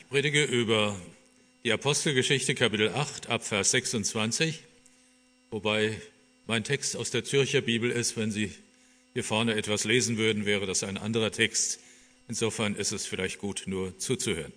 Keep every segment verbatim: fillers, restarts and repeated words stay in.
Predige über die Apostelgeschichte, Kapitel acht, ab Vers sechsundzwanzig, wobei mein Text aus der Zürcher Bibel ist. Wenn Sie hier vorne etwas lesen würden, wäre das ein anderer Text. Insofern ist es vielleicht gut, nur zuzuhören.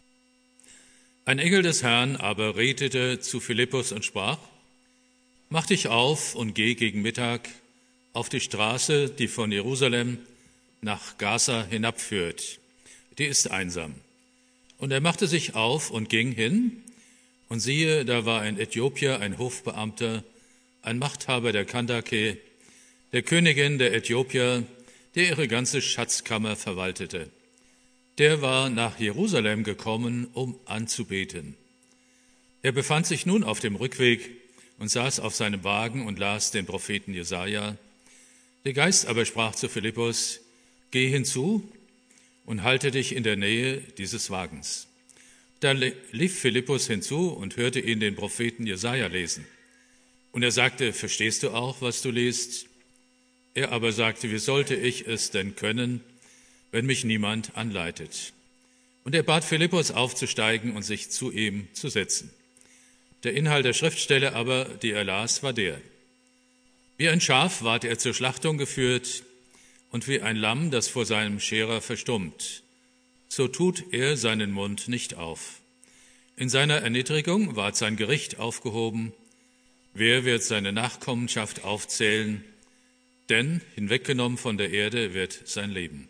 Ein Engel des Herrn aber redete zu Philippus und sprach: Mach dich auf und geh gegen Mittag auf die Straße, die von Jerusalem nach Gaza hinabführt. Die ist einsam. Und er machte sich auf und ging hin, und siehe, da war ein Äthiopier, ein Hofbeamter, ein Machthaber der Kandake, der Königin der Äthiopier, der ihre ganze Schatzkammer verwaltete. Der war nach Jerusalem gekommen, um anzubeten. Er befand sich nun auf dem Rückweg und saß auf seinem Wagen und las den Propheten Jesaja. Der Geist aber sprach zu Philippus: Geh hinzu und halte dich in der Nähe dieses Wagens. Da lief Philippus hinzu und hörte ihn den Propheten Jesaja lesen. Und er sagte: Verstehst du auch, was du liest? Er aber sagte: Wie sollte ich es denn können, wenn mich niemand anleitet? Und er bat Philippus aufzusteigen und sich zu ihm zu setzen. Der Inhalt der Schriftstelle aber, die er las, war der: Wie ein Schaf ward er zur Schlachtung geführt, und wie ein Lamm, das vor seinem Scherer verstummt, so tut er seinen Mund nicht auf. In seiner Erniedrigung ward sein Gericht aufgehoben. Wer wird seine Nachkommenschaft aufzählen? Denn hinweggenommen von der Erde wird sein Leben.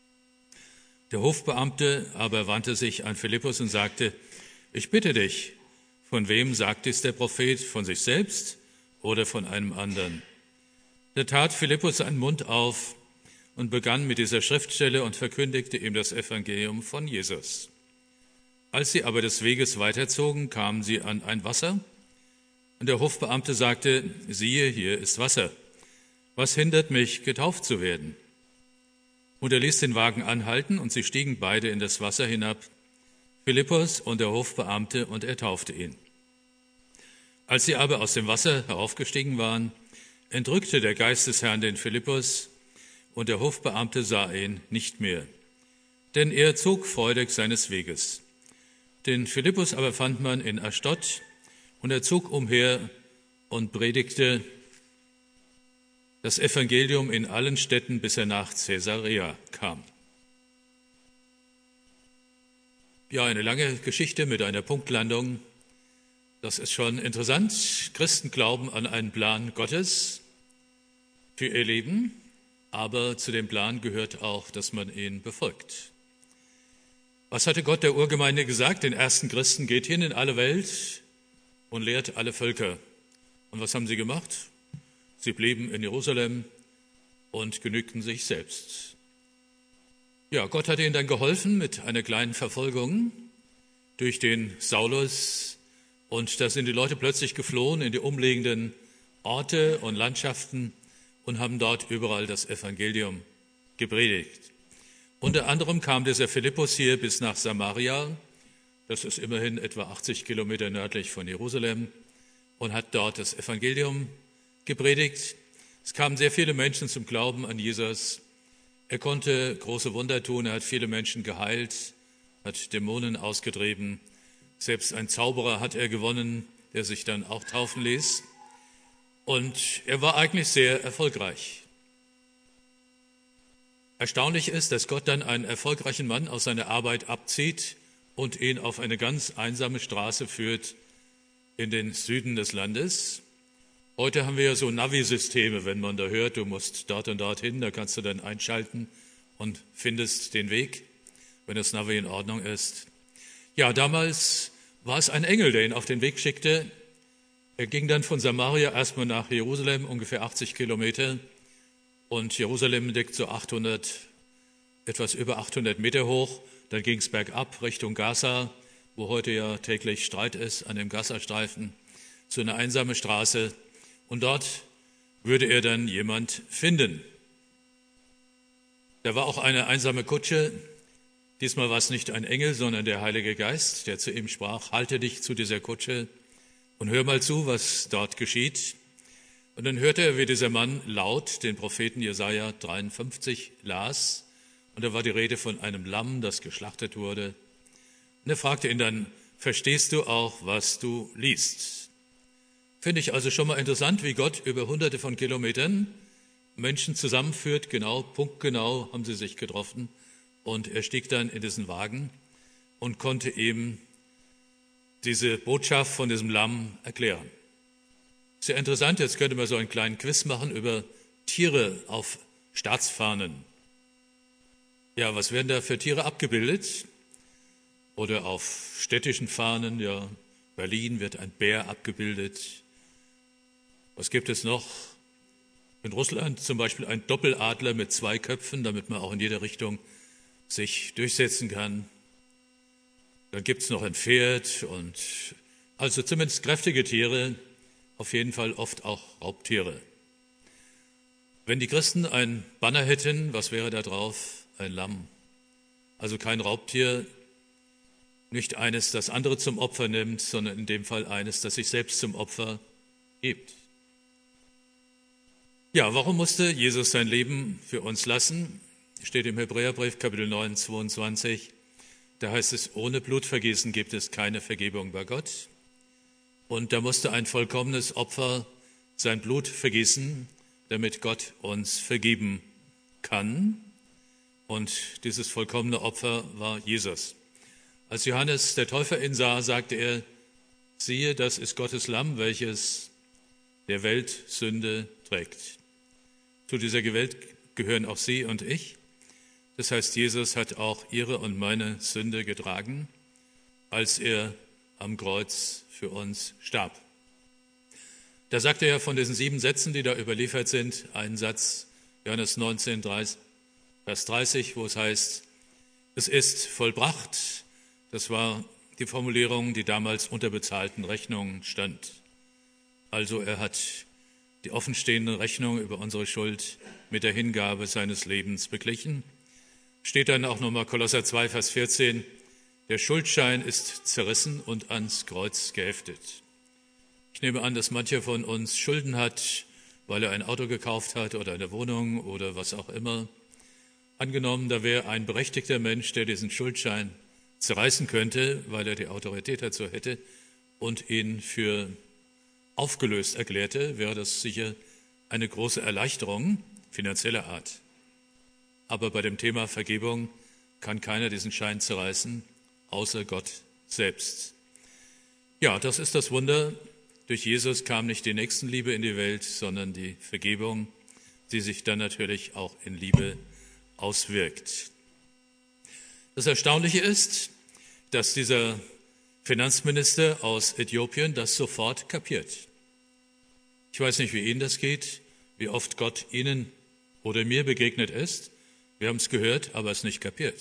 Der Hofbeamte aber wandte sich an Philippus und sagte: Ich bitte dich, von wem sagt dies der Prophet, von sich selbst oder von einem anderen? Da tat Philippus seinen Mund auf und begann mit dieser Schriftstelle und verkündigte ihm das Evangelium von Jesus. Als sie aber des Weges weiterzogen, kamen sie an ein Wasser, und der Hofbeamte sagte: Siehe, hier ist Wasser. Was hindert mich, getauft zu werden? Und er ließ den Wagen anhalten, und sie stiegen beide in das Wasser hinab, Philippus und der Hofbeamte, und er taufte ihn. Als sie aber aus dem Wasser heraufgestiegen waren, entrückte der Geist des Herrn den Philippus, und der Hofbeamte sah ihn nicht mehr, denn er zog freudig seines Weges. Den Philippus aber fand man in Aschdod, und er zog umher und predigte das Evangelium in allen Städten, bis er nach Caesarea kam. Ja, eine lange Geschichte mit einer Punktlandung. Das ist schon interessant. Christen glauben an einen Plan Gottes für ihr Leben, aber zu dem Plan gehört auch, dass man ihn befolgt. Was hatte Gott der Urgemeinde gesagt? Den ersten Christen: Geht hin in alle Welt und lehrt alle Völker. Und was haben sie gemacht? Sie blieben in Jerusalem und genügten sich selbst. Ja, Gott hat ihnen dann geholfen mit einer kleinen Verfolgung durch den Saulus. Und da sind die Leute plötzlich geflohen in die umliegenden Orte und Landschaften und haben dort überall das Evangelium gepredigt. Unter anderem kam dieser Philippus hier bis nach Samaria, das ist immerhin etwa achtzig Kilometer nördlich von Jerusalem, und hat dort das Evangelium gepredigt. Es kamen sehr viele Menschen zum Glauben an Jesus. Er konnte große Wunder tun, er hat viele Menschen geheilt, hat Dämonen ausgetrieben. Selbst ein Zauberer hat er gewonnen, der sich dann auch taufen ließ. Und er war eigentlich sehr erfolgreich. Erstaunlich ist, dass Gott dann einen erfolgreichen Mann aus seiner Arbeit abzieht und ihn auf eine ganz einsame Straße führt in den Süden des Landes. Heute haben wir ja so Navi-Systeme, wenn man da hört, du musst dort und dort hin, da kannst du dann einschalten und findest den Weg, wenn das Navi in Ordnung ist. Ja, damals war es ein Engel, der ihn auf den Weg schickte. Er ging dann von Samaria erstmal nach Jerusalem, ungefähr achtzig Kilometer. Und Jerusalem liegt so achthundert, etwas über achthundert Meter hoch. Dann ging es bergab Richtung Gaza, wo heute ja täglich Streit ist an dem Gazastreifen, so eine einsame Straße. Und dort würde er dann jemand finden. Da war auch eine einsame Kutsche. Diesmal war es nicht ein Engel, sondern der Heilige Geist, der zu ihm sprach: Halte dich zu dieser Kutsche und hör mal zu, was dort geschieht. Und dann hörte er, wie dieser Mann laut den Propheten Jesaja dreiundfünfzig las. Und da war die Rede von einem Lamm, das geschlachtet wurde. Und er fragte ihn dann, verstehst du auch, was du liest? Finde ich also schon mal interessant, wie Gott über hunderte von Kilometern Menschen zusammenführt, genau, punktgenau haben sie sich getroffen. Und er stieg dann in diesen Wagen und konnte ihm diese Botschaft von diesem Lamm erklären. Sehr interessant, jetzt könnte man so einen kleinen Quiz machen über Tiere auf Staatsfahnen. Ja, was werden da für Tiere abgebildet? Oder auf städtischen Fahnen, ja, Berlin wird ein Bär abgebildet. Was gibt es noch? In Russland zum Beispiel ein Doppeladler mit zwei Köpfen, damit man auch in jede Richtung sich durchsetzen kann. Dann gibt es noch ein Pferd und also zumindest kräftige Tiere, auf jeden Fall oft auch Raubtiere. Wenn die Christen ein Banner hätten, was wäre da drauf? Ein Lamm. Also kein Raubtier, nicht eines, das andere zum Opfer nimmt, sondern in dem Fall eines, das sich selbst zum Opfer gibt. Ja, warum musste Jesus sein Leben für uns lassen? Steht im Hebräerbrief, Kapitel neun, zweiundzwanzig. Da heißt es, ohne Blutvergießen gibt es keine Vergebung bei Gott. Und da musste ein vollkommenes Opfer sein Blut vergießen, damit Gott uns vergeben kann. Und dieses vollkommene Opfer war Jesus. Als Johannes der Täufer ihn sah, sagte er, siehe, das ist Gottes Lamm, welches der Welt Sünde trägt. Zu dieser Welt gehören auch Sie und ich. Das heißt, Jesus hat auch Ihre und meine Sünde getragen, als er am Kreuz für uns starb. Da sagt er ja von diesen sieben Sätzen, die da überliefert sind, einen Satz, Johannes neunzehn, Vers dreißig, wo es heißt, es ist vollbracht. Das war die Formulierung, die damals unter bezahlten Rechnungen stand. Also er hat die offenstehende Rechnung über unsere Schuld mit der Hingabe seines Lebens beglichen. Steht dann auch nochmal Kolosser zwei, Vers vierzehn, der Schuldschein ist zerrissen und ans Kreuz geheftet. Ich nehme an, dass mancher von uns Schulden hat, weil er ein Auto gekauft hat oder eine Wohnung oder was auch immer. Angenommen, da wäre ein berechtigter Mensch, der diesen Schuldschein zerreißen könnte, weil er die Autorität dazu hätte und ihn für aufgelöst erklärte, wäre das sicher eine große Erleichterung finanzieller Art. Aber bei dem Thema Vergebung kann keiner diesen Schein zerreißen, außer Gott selbst. Ja, das ist das Wunder. Durch Jesus kam nicht die Nächstenliebe in die Welt, sondern die Vergebung, die sich dann natürlich auch in Liebe auswirkt. Das Erstaunliche ist, dass dieser Finanzminister aus Äthiopien das sofort kapiert. Ich weiß nicht, wie Ihnen das geht, wie oft Gott Ihnen oder mir begegnet ist. Wir haben es gehört, aber es nicht kapiert.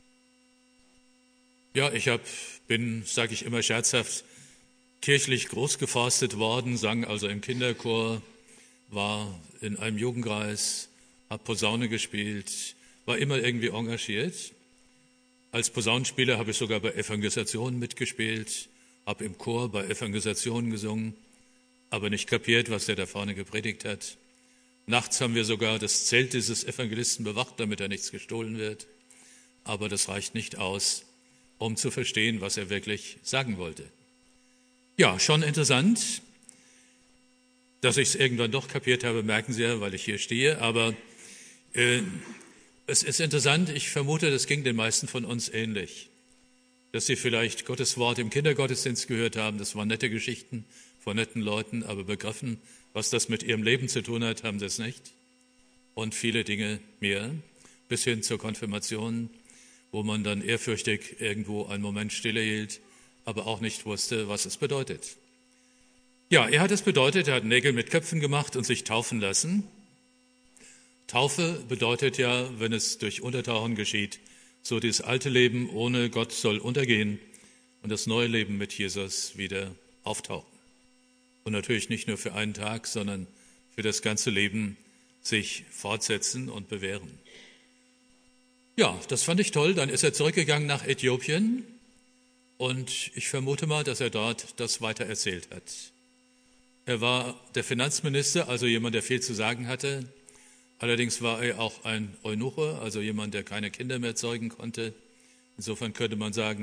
Ja, ich hab, bin, sage ich immer scherzhaft, kirchlich großgeforstet worden, sang also im Kinderchor, war in einem Jugendkreis, habe Posaune gespielt, war immer irgendwie engagiert. Als Posaunenspieler habe ich sogar bei Evangelisationen mitgespielt, habe im Chor bei Evangelisationen gesungen, aber nicht kapiert, was der da vorne gepredigt hat. Nachts haben wir sogar das Zelt dieses Evangelisten bewacht, damit er nichts gestohlen wird. Aber das reicht nicht aus, um zu verstehen, was er wirklich sagen wollte. Ja, schon interessant, dass ich es irgendwann doch kapiert habe, merken Sie ja, weil ich hier stehe. Aber äh, es ist interessant, ich vermute, das ging den meisten von uns ähnlich. Dass Sie vielleicht Gottes Wort im Kindergottesdienst gehört haben, das waren nette Geschichten von netten Leuten, aber begriffen, was das mit ihrem Leben zu tun hat, haben sie es nicht. Und viele Dinge mehr, bis hin zur Konfirmation, wo man dann ehrfürchtig irgendwo einen Moment stille hielt, aber auch nicht wusste, was es bedeutet. Ja, er hat es bedeutet, er hat Nägel mit Köpfen gemacht und sich taufen lassen. Taufe bedeutet ja, wenn es durch Untertauchen geschieht, so dieses alte Leben ohne Gott soll untergehen und das neue Leben mit Jesus wieder auftauchen. Und natürlich nicht nur für einen Tag, sondern für das ganze Leben sich fortsetzen und bewähren. Ja, das fand ich toll. Dann ist er zurückgegangen nach Äthiopien und ich vermute mal, dass er dort das weiter erzählt hat. Er war der Finanzminister, also jemand, der viel zu sagen hatte. Allerdings war er auch ein Eunuche, also jemand, der keine Kinder mehr zeugen konnte. Insofern könnte man sagen,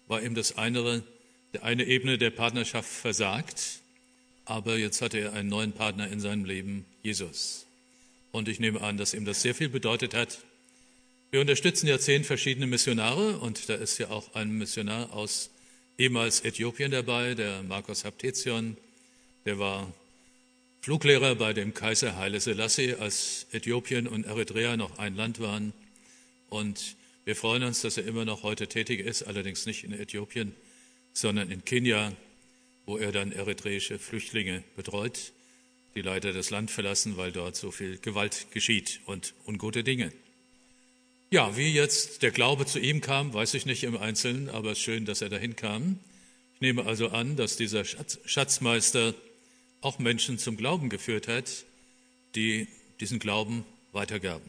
war ihm das eine, der eine Ebene der Partnerschaft versagt, aber jetzt hatte er einen neuen Partner in seinem Leben, Jesus. Und ich nehme an, dass ihm das sehr viel bedeutet hat. Wir unterstützen ja zehn verschiedene Missionare und da ist ja auch ein Missionar aus ehemals Äthiopien dabei, der Marcos Haptezion, der war Fluglehrer bei dem Kaiser Haile Selassie, als Äthiopien und Eritrea noch ein Land waren. Und wir freuen uns, dass er immer noch heute tätig ist, allerdings nicht in Äthiopien, sondern in Kenia, wo er dann eritreische Flüchtlinge betreut, die leider das Land verlassen, weil dort so viel Gewalt geschieht und ungute Dinge. Ja, wie jetzt der Glaube zu ihm kam, weiß ich nicht im Einzelnen, aber es ist schön, dass er dahin kam. Ich nehme also an, dass dieser Schatz, Schatzmeister auch Menschen zum Glauben geführt hat, die diesen Glauben weitergaben.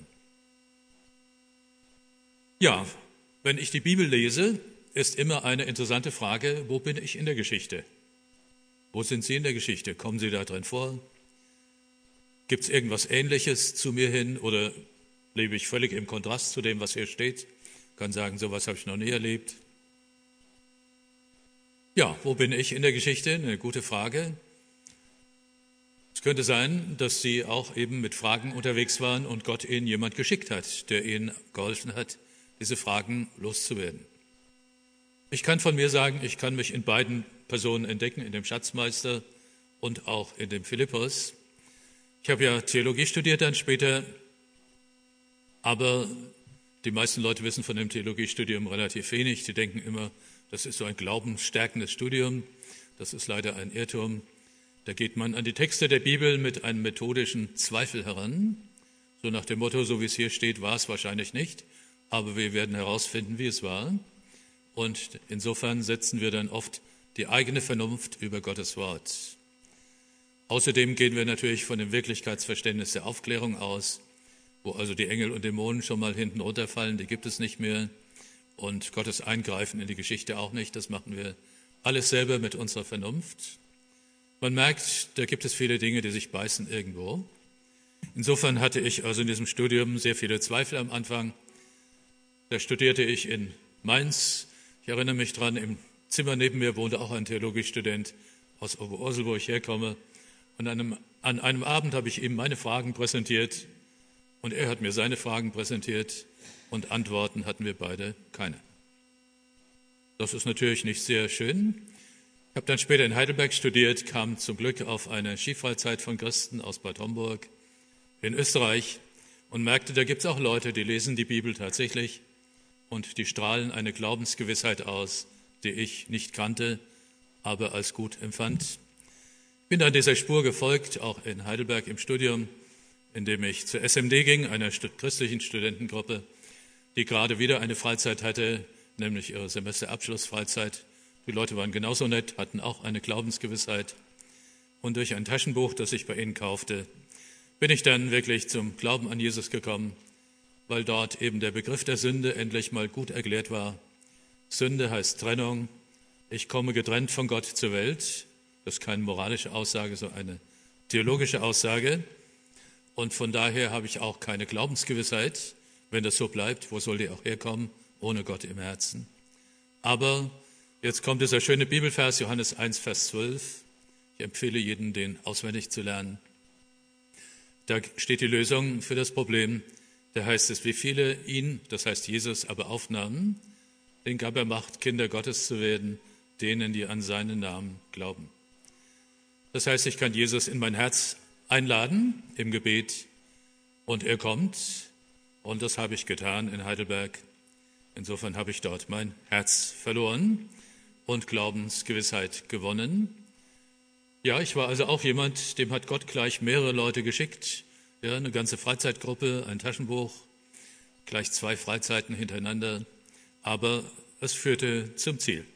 Ja, wenn ich die Bibel lese, ist immer eine interessante Frage, wo bin ich in der Geschichte? Wo sind Sie in der Geschichte? Kommen Sie da drin vor? Gibt es irgendwas Ähnliches zu mir hin oder lebe ich völlig im Kontrast zu dem, was hier steht? Ich kann sagen, sowas habe ich noch nie erlebt. Ja, wo bin ich in der Geschichte? Eine gute Frage. Es könnte sein, dass Sie auch eben mit Fragen unterwegs waren und Gott Ihnen jemand geschickt hat, der Ihnen geholfen hat, diese Fragen loszuwerden. Ich kann von mir sagen, ich kann mich in beiden Personen entdecken, in dem Schatzmeister und auch in dem Philippus. Ich habe ja Theologie studiert dann später, aber die meisten Leute wissen von dem Theologiestudium relativ wenig. Die denken immer, das ist so ein glaubensstärkendes Studium. Das ist leider ein Irrtum. Da geht man an die Texte der Bibel mit einem methodischen Zweifel heran. So nach dem Motto, so wie es hier steht, war es wahrscheinlich nicht. Aber wir werden herausfinden, wie es war. Und insofern setzen wir dann oft die eigene Vernunft über Gottes Wort. Außerdem gehen wir natürlich von dem Wirklichkeitsverständnis der Aufklärung aus, wo also die Engel und Dämonen schon mal hinten runterfallen, die gibt es nicht mehr. Und Gottes Eingreifen in die Geschichte auch nicht, das machen wir alles selber mit unserer Vernunft. Man merkt, da gibt es viele Dinge, die sich beißen irgendwo. Insofern hatte ich also in diesem Studium sehr viele Zweifel am Anfang. Da studierte ich in Mainz. Ich erinnere mich dran, im Zimmer neben mir wohnte auch ein Theologiestudent aus Oberursel, wo ich herkomme. Und an einem, an einem Abend habe ich ihm meine Fragen präsentiert und er hat mir seine Fragen präsentiert und Antworten hatten wir beide keine. Das ist natürlich nicht sehr schön. Ich habe dann später in Heidelberg studiert, kam zum Glück auf eine Skifreizeit von Christen aus Bad Homburg in Österreich und merkte, da gibt es auch Leute, die lesen die Bibel tatsächlich und die strahlen eine Glaubensgewissheit aus, die ich nicht kannte, aber als gut empfand. Ich bin dann dieser Spur gefolgt, auch in Heidelberg im Studium, indem ich zur S M D ging, einer christlichen Studentengruppe, die gerade wieder eine Freizeit hatte, nämlich ihre Semesterabschlussfreizeit. Die Leute waren genauso nett, hatten auch eine Glaubensgewissheit. Und durch ein Taschenbuch, das ich bei ihnen kaufte, bin ich dann wirklich zum Glauben an Jesus gekommen, weil dort eben der Begriff der Sünde endlich mal gut erklärt war. Sünde heißt Trennung. Ich komme getrennt von Gott zur Welt. Das ist keine moralische Aussage, sondern eine theologische Aussage. Und von daher habe ich auch keine Glaubensgewissheit. Wenn das so bleibt, wo soll die auch herkommen? Ohne Gott im Herzen. Aber jetzt kommt dieser schöne Bibelvers, Johannes eins, Vers zwölf. Ich empfehle jedem, den auswendig zu lernen. Da steht die Lösung für das Problem. Da heißt es, wie viele ihn, das heißt Jesus, aber aufnahmen, den gab er Macht, Kinder Gottes zu werden, denen, die an seinen Namen glauben. Das heißt, ich kann Jesus in mein Herz einladen im Gebet und er kommt und das habe ich getan in Heidelberg. Insofern habe ich dort mein Herz verloren und Glaubensgewissheit gewonnen. Ja, ich war also auch jemand, dem hat Gott gleich mehrere Leute geschickt, ja, eine ganze Freizeitgruppe, ein Taschenbuch, gleich zwei Freizeiten hintereinander, aber es führte zum Ziel.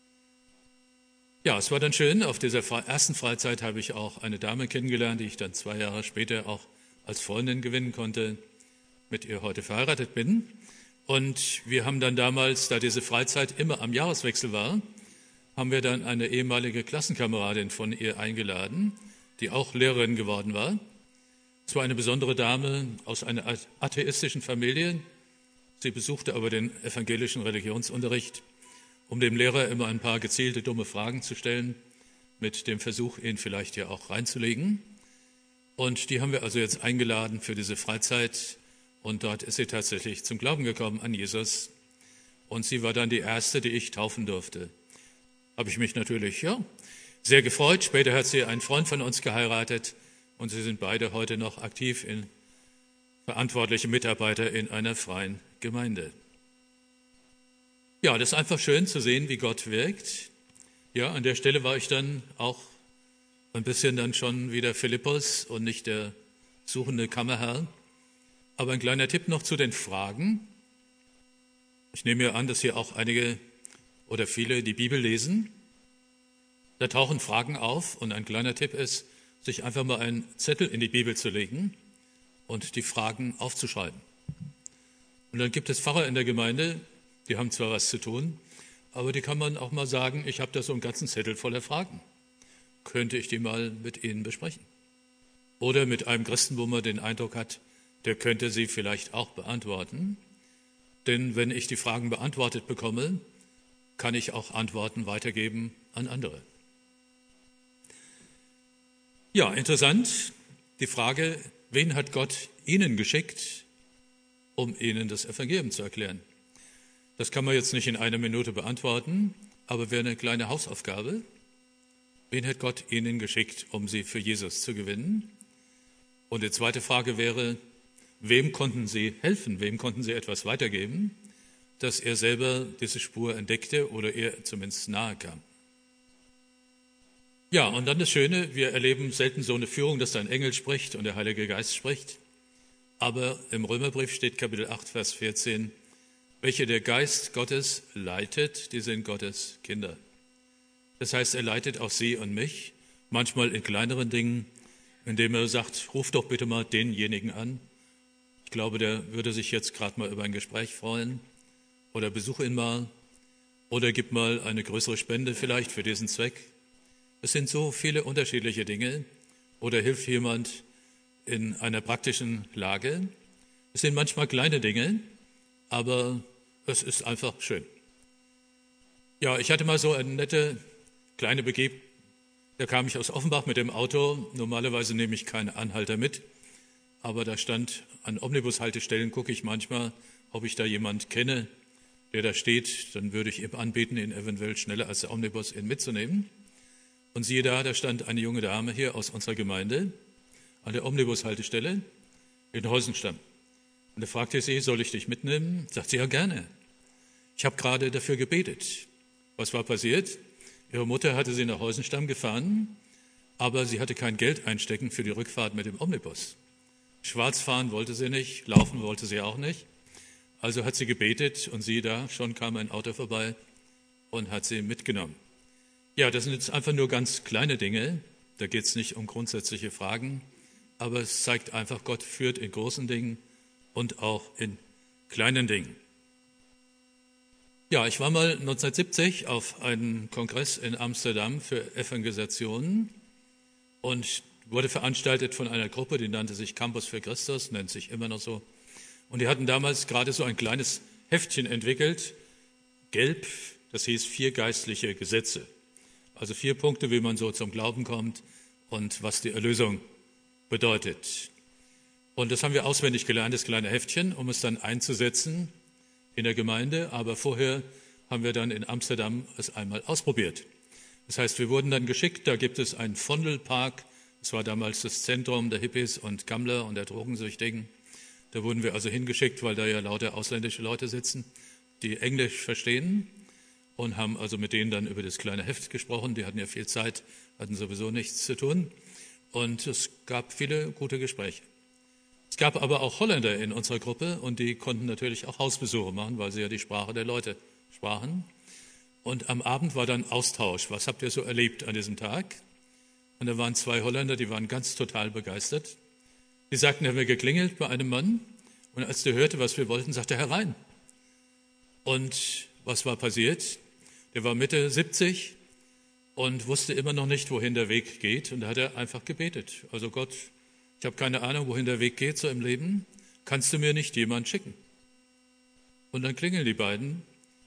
Ja, es war dann schön. Auf dieser ersten Freizeit habe ich auch eine Dame kennengelernt, die ich dann zwei Jahre später auch als Freundin gewinnen konnte, mit ihr heute verheiratet bin. Und wir haben dann damals, da diese Freizeit immer am Jahreswechsel war, haben wir dann eine ehemalige Klassenkameradin von ihr eingeladen, die auch Lehrerin geworden war. Es war eine besondere Dame aus einer atheistischen Familie. Sie besuchte aber den evangelischen Religionsunterricht um dem Lehrer immer ein paar gezielte dumme Fragen zu stellen, mit dem Versuch, ihn vielleicht ja auch reinzulegen. Und die haben wir also jetzt eingeladen für diese Freizeit. Und dort ist sie tatsächlich zum Glauben gekommen an Jesus. Und sie war dann die erste, die ich taufen durfte. Habe ich mich natürlich, ja, sehr gefreut. Später hat sie einen Freund von uns geheiratet. Und sie sind beide heute noch aktiv in verantwortliche Mitarbeiter in einer freien Gemeinde. Ja, das ist einfach schön zu sehen, wie Gott wirkt. Ja, an der Stelle war ich dann auch ein bisschen dann schon wieder Philippus und nicht der suchende Kammerherr. Aber ein kleiner Tipp noch zu den Fragen. Ich nehme mir an, dass hier auch einige oder viele die Bibel lesen. Da tauchen Fragen auf und ein kleiner Tipp ist, sich einfach mal einen Zettel in die Bibel zu legen und die Fragen aufzuschreiben. Und dann gibt es Pfarrer in der Gemeinde, die haben zwar was zu tun, aber die kann man auch mal sagen, ich habe da so einen ganzen Zettel voller Fragen. Könnte ich die mal mit Ihnen besprechen? Oder mit einem Christen, wo man den Eindruck hat, der könnte sie vielleicht auch beantworten. Denn wenn ich die Fragen beantwortet bekomme, kann ich auch Antworten weitergeben an andere. Ja, interessant, die Frage, wen hat Gott Ihnen geschickt, um Ihnen das Evangelium zu erklären? Das kann man jetzt nicht in einer Minute beantworten, aber wäre eine kleine Hausaufgabe. Wen hat Gott Ihnen geschickt, um Sie für Jesus zu gewinnen? Und die zweite Frage wäre, wem konnten Sie helfen, wem konnten Sie etwas weitergeben, dass er selber diese Spur entdeckte oder er zumindest nahe kam? Ja, und dann das Schöne, wir erleben selten so eine Führung, dass da ein Engel spricht und der Heilige Geist spricht. Aber im Römerbrief steht Kapitel acht, Vers vierzehn, welche der Geist Gottes leitet, die sind Gottes Kinder. Das heißt, er leitet auch Sie und mich, manchmal in kleineren Dingen, indem er sagt, ruf doch bitte mal denjenigen an. Ich glaube, der würde sich jetzt gerade mal über ein Gespräch freuen. Oder besuch ihn mal. Oder gib mal eine größere Spende vielleicht für diesen Zweck. Es sind so viele unterschiedliche Dinge. Oder hilft jemand in einer praktischen Lage. Es sind manchmal kleine Dinge, aber es ist einfach schön. Ja, ich hatte mal so eine nette kleine Begebenheit. Da kam ich aus Offenbach mit dem Auto. Normalerweise nehme ich keine Anhalter mit, aber da stand an Omnibushaltestellen, gucke ich manchmal, ob ich da jemand kenne, der da steht. Dann würde ich ihm anbieten, ihn eventuell schneller als der Omnibus ihn mitzunehmen. Und siehe da, da stand eine junge Dame hier aus unserer Gemeinde an der Omnibushaltestelle in Heusenstamm. Und da fragte ich sie, soll ich dich mitnehmen? Sagt sie, ja gerne. Ich habe gerade dafür gebetet. Was war passiert? Ihre Mutter hatte sie nach Heusenstamm gefahren, aber sie hatte kein Geld einstecken für die Rückfahrt mit dem Omnibus. Schwarz fahren wollte sie nicht, laufen wollte sie auch nicht. Also hat sie gebetet und siehe da, schon kam ein Auto vorbei und hat sie mitgenommen. Ja, das sind jetzt einfach nur ganz kleine Dinge. Da geht es nicht um grundsätzliche Fragen, aber es zeigt einfach, Gott führt in großen Dingen und auch in kleinen Dingen. Ja, ich war mal neunzehnhundertsiebzig auf einem Kongress in Amsterdam für Evangelisationen und wurde veranstaltet von einer Gruppe, die nannte sich Campus für Christus, nennt sich immer noch so. Und die hatten damals gerade so ein kleines Heftchen entwickelt, gelb, das hieß vier geistliche Gesetze. Also vier Punkte, wie man so zum Glauben kommt und was die Erlösung bedeutet. Und das haben wir auswendig gelernt, das kleine Heftchen, um es dann einzusetzen in der Gemeinde. Aber vorher haben wir dann in Amsterdam es einmal ausprobiert. Das heißt, wir wurden dann geschickt, da gibt es einen Vondelpark. Das war damals das Zentrum der Hippies und Gammler und der Drogensüchtigen. Da wurden wir also hingeschickt, weil da ja lauter ausländische Leute sitzen, die Englisch verstehen. Und haben also mit denen dann über das kleine Heft gesprochen. Die hatten ja viel Zeit, hatten sowieso nichts zu tun. Und es gab viele gute Gespräche. Es gab aber auch Holländer in unserer Gruppe und die konnten natürlich auch Hausbesuche machen, weil sie ja die Sprache der Leute sprachen. Und am Abend war dann Austausch. Was habt ihr so erlebt an diesem Tag? Und da waren zwei Holländer, die waren ganz total begeistert. Die sagten, er haben wir geklingelt bei einem Mann. Und als der hörte, was wir wollten, sagte er herein. Und was war passiert? Der war Mitte siebzig und wusste immer noch nicht, wohin der Weg geht. Und da hat er einfach gebetet. Also Gott, ich habe keine Ahnung, wohin der Weg geht so im Leben. Kannst du mir nicht jemand schicken? Und dann klingeln die beiden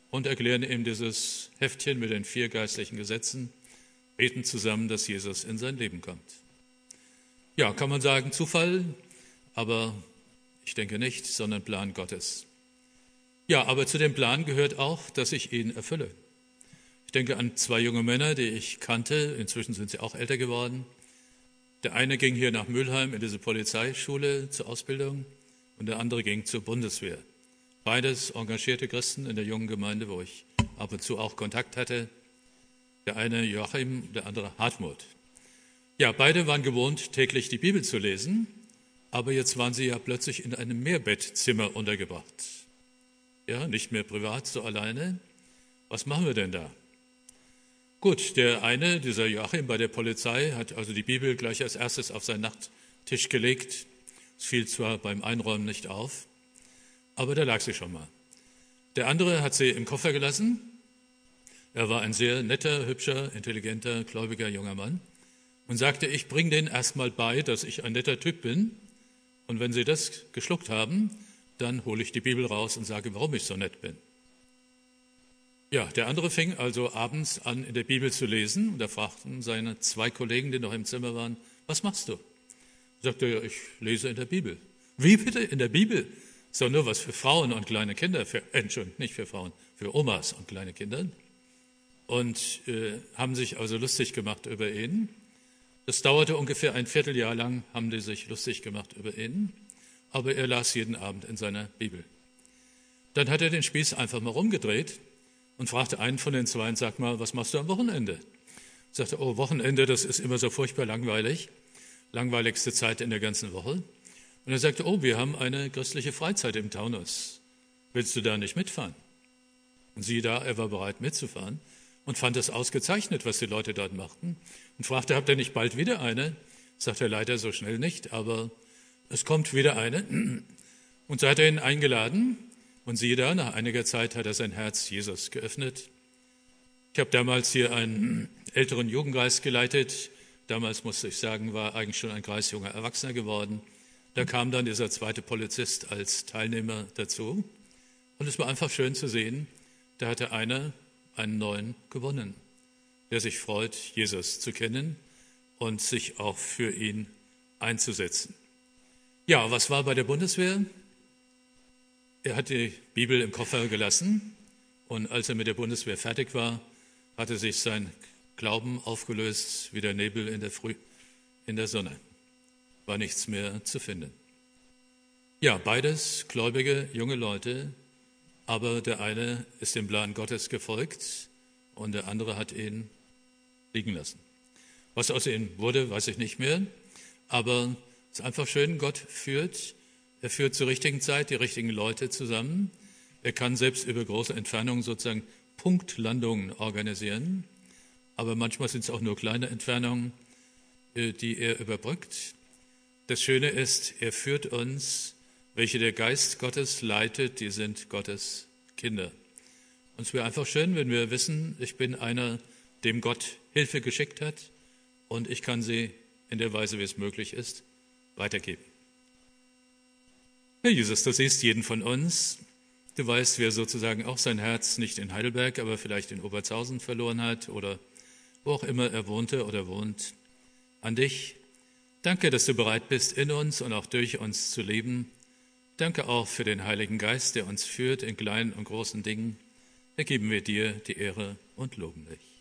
und erklären ihm dieses Heftchen mit den vier geistlichen Gesetzen, beten zusammen, dass Jesus in sein Leben kommt. Ja, kann man sagen, Zufall, aber ich denke nicht, sondern Plan Gottes. Ja, aber zu dem Plan gehört auch, dass ich ihn erfülle. Ich denke an zwei junge Männer, die ich kannte, inzwischen sind sie auch älter geworden. Der eine ging hier nach Mülheim in diese Polizeischule zur Ausbildung und der andere ging zur Bundeswehr. Beides engagierte Christen in der jungen Gemeinde, wo ich ab und zu auch Kontakt hatte. Der eine Joachim, der andere Hartmut. Ja, beide waren gewohnt, täglich die Bibel zu lesen, aber jetzt waren sie ja plötzlich in einem Mehrbettzimmer untergebracht. Ja, nicht mehr privat, so alleine. Was machen wir denn da? Gut, der eine, dieser Joachim bei der Polizei, hat also die Bibel gleich als erstes auf seinen Nachttisch gelegt. Es fiel zwar beim Einräumen nicht auf, aber da lag sie schon mal. Der andere hat sie im Koffer gelassen. Er war ein sehr netter, hübscher, intelligenter, gläubiger junger Mann und sagte, ich bringe denen erstmal bei, dass ich ein netter Typ bin. Und wenn sie das geschluckt haben, dann hole ich die Bibel raus und sage, warum ich so nett bin. Ja, der andere fing also abends an, in der Bibel zu lesen. Und da fragten seine zwei Kollegen, die noch im Zimmer waren, was machst du? Er sagte, ja, ich lese in der Bibel. Wie bitte, in der Bibel? Ist doch nur was für Frauen und kleine Kinder. Für, äh, Entschuldigung, nicht für Frauen, für Omas und kleine Kinder. Und äh, haben sich also lustig gemacht über ihn. Das dauerte ungefähr ein Vierteljahr lang, haben die sich lustig gemacht über ihn. Aber er las jeden Abend in seiner Bibel. Dann hat er den Spieß einfach mal rumgedreht und fragte einen von den zwei, sag mal, was machst du am Wochenende? Er sagte, oh, Wochenende, das ist immer so furchtbar langweilig. Langweiligste Zeit in der ganzen Woche. Und er sagte, oh, wir haben eine christliche Freizeit im Taunus. Willst du da nicht mitfahren? Und siehe da, er war bereit mitzufahren und fand es ausgezeichnet, was die Leute dort machten. Und fragte, habt ihr nicht bald wieder eine? Sagt er, leider so schnell nicht, aber es kommt wieder eine. Und so hat er ihn eingeladen. Und siehe da, nach einiger Zeit hat er sein Herz Jesus geöffnet. Ich habe damals hier einen älteren Jugendkreis geleitet. Damals, musste ich sagen, war eigentlich schon ein Kreis junger Erwachsener geworden. Da kam dann dieser zweite Polizist als Teilnehmer dazu. Und es war einfach schön zu sehen, da hatte einer einen neuen gewonnen, der sich freut, Jesus zu kennen und sich auch für ihn einzusetzen. Ja, was war bei der Bundeswehr? Er hat die Bibel im Koffer gelassen und als er mit der Bundeswehr fertig war, hatte sich sein Glauben aufgelöst wie der Nebel in der Früh in der Sonne. War nichts mehr zu finden. Ja, beides gläubige junge Leute, aber der eine ist dem Plan Gottes gefolgt und der andere hat ihn liegen lassen. Was aus ihnen wurde, weiß ich nicht mehr, aber es ist einfach schön, Gott führt. Er führt zur richtigen Zeit die richtigen Leute zusammen. Er kann selbst über große Entfernungen sozusagen Punktlandungen organisieren. Aber manchmal sind es auch nur kleine Entfernungen, die er überbrückt. Das Schöne ist, er führt uns, welche der Geist Gottes leitet, die sind Gottes Kinder. Und es wäre einfach schön, wenn wir wissen, ich bin einer, dem Gott Hilfe geschickt hat und ich kann sie in der Weise, wie es möglich ist, weitergeben. Herr Jesus, du siehst jeden von uns. Du weißt, wer sozusagen auch sein Herz nicht in Heidelberg, aber vielleicht in Obertshausen verloren hat oder wo auch immer er wohnte oder wohnt. An dich. Danke, dass du bereit bist, in uns und auch durch uns zu leben. Danke auch für den Heiligen Geist, der uns führt in kleinen und großen Dingen. Da geben wir dir die Ehre und loben dich.